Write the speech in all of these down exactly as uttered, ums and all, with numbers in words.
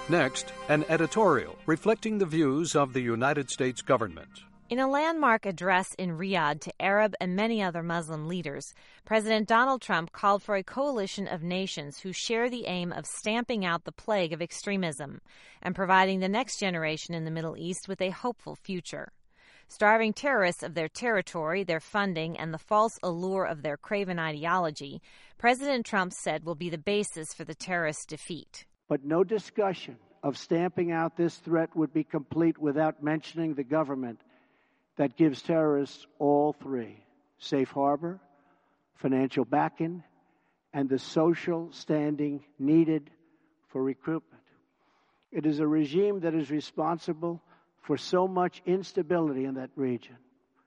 Next, an editorial reflecting the views of the United States government. In a landmark address in Riyadh to Arab and many other Muslim leaders, President Donald Trump called for a coalition of nations who share the aim of stamping out the plague of extremism and providing the next generation in the Middle East with a hopeful future. Starving terrorists of their territory, their funding, and the false allure of their craven ideology, President Trump said will be the basis for the terrorist defeat. But no discussion of stamping out this threat would be complete without mentioning the government that gives terrorists all three: safe harbor, financial backing, and the social standing needed for recruitment. It is a regime that is responsible for so much instability in that region.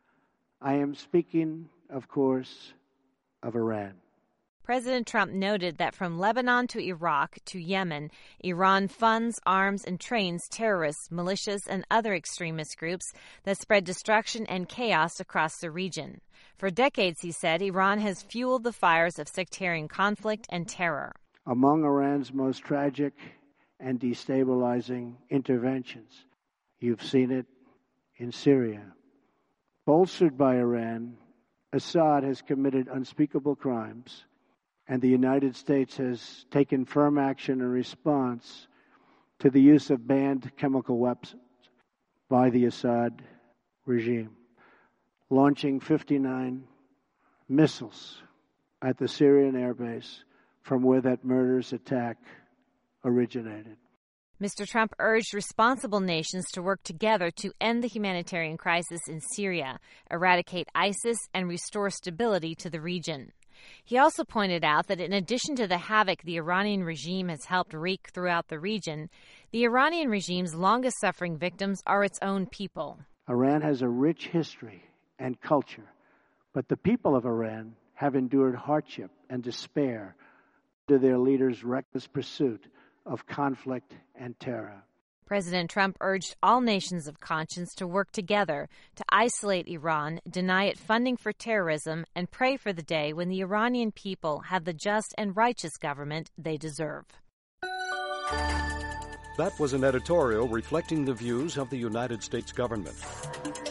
I am speaking, of course, of Iran. President Trump noted that from Lebanon to Iraq to Yemen, Iran funds, arms, and trains terrorists, militias, and other extremist groups that spread destruction and chaos across the region. For decades, he said, Iran has fueled the fires of sectarian conflict and terror. Among Iran's most tragic and destabilizing interventions, you've seen it in Syria. Bolstered by Iran, Assad has committed unspeakable crimes, and the United States has taken firm action in response to the use of banned chemical weapons by the Assad regime, launching fifty-nine missiles at the Syrian airbase from where that murderous attack originated. Mister Trump urged responsible nations to work together to end the humanitarian crisis in Syria, eradicate ISIS, and restore stability to the region. He also pointed out that in addition to the havoc the Iranian regime has helped wreak throughout the region, the Iranian regime's longest-suffering victims are its own people. Iran has a rich history and culture, but the people of Iran have endured hardship and despair under their leaders' reckless pursuit of conflict and terror. President Trump urged all nations of conscience to work together to isolate Iran, deny it funding for terrorism, and pray for the day when the Iranian people have the just and righteous government they deserve. That was an editorial reflecting the views of the United States government.